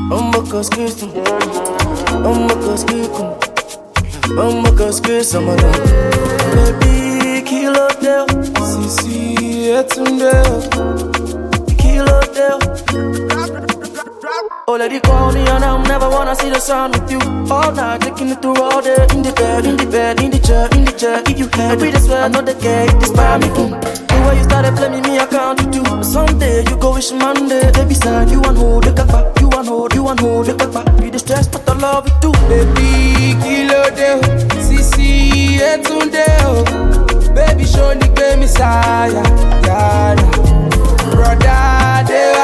I'ma casquismo, I'ma casquismo, I'ma casquismo, mano. Baby, kilo del, si, kilo del. Oh, let it call me and I never wanna see the sun with you. All night, taking it through all day. In the bed, in the bed, in the chair, in the chair. If you had me, that's where I know the gate. Inspire me, The way you started playing me, I can't do. Someday you go wish Monday. They beside you and hold the kapa. You and hold the kapa. Be the stress, but I love it too. Baby, kilo deo, sisi etundeo. Baby, show me baby Messiah, yana. Brother,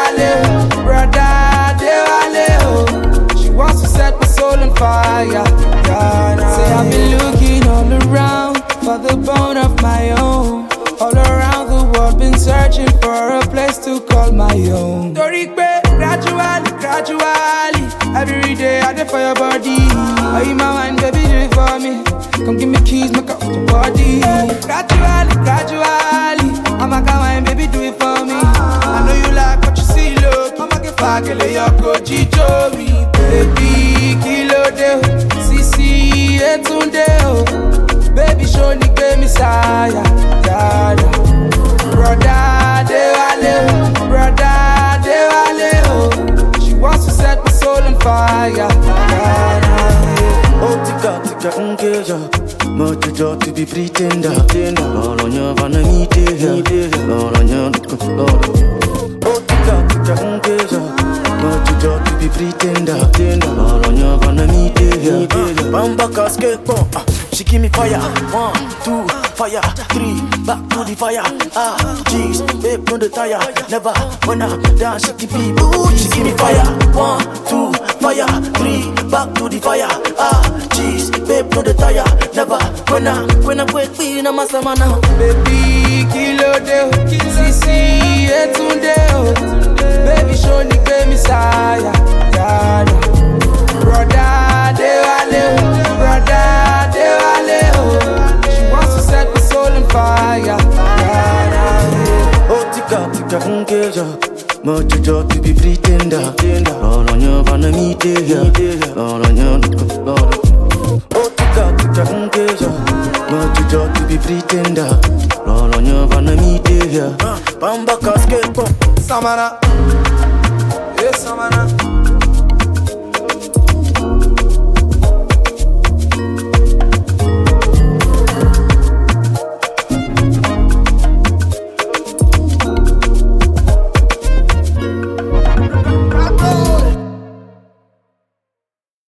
she wants to set my soul on fire, yana. Say I've been looking all around for the bone of my own. All around the world, been searching for a place to call my own. Torikbe, gradually, every day I do for your body. Are you my mind, baby, do it for me. Come give me keys, make up your body. Gradually, I'm a kawaii, baby, do it for me. I know you like what you see, look. I'm a get faggle, your coach, me. Baby, kilo deo, sisi etundeo. Baby, show me baby Messiah, yana. Brother, Dewale, oh. She wants to set my soul on fire, yana. Oh, tika, ungeja. Much job to be pretender. All on your vanity, all on your oh, tika, ungeja. Much job to be pretender. All on your vanity, Bamba casket, she give me fire. 1, 2, fire, 3, back to the fire. Jeez, babe, no the tire. Never when I dance, she give me boo. She give me fire. 1, 2, fire, 3, back to the fire. Jeez, babe, no the tire. Never when I wait, be na masamana. Baby, kilo deo, sisi etundeo. Baby, show me baby Messiah, yana. Brother, Dewale, oh. She wants to set my soul on fire, yana. Oh, tika, ungeja. Much job to be pretender. All on your vanity, all on your oh, tika, ungeja. Much job to be pretender. All on your vanity, Bamba casket, Samana, yes, Samana.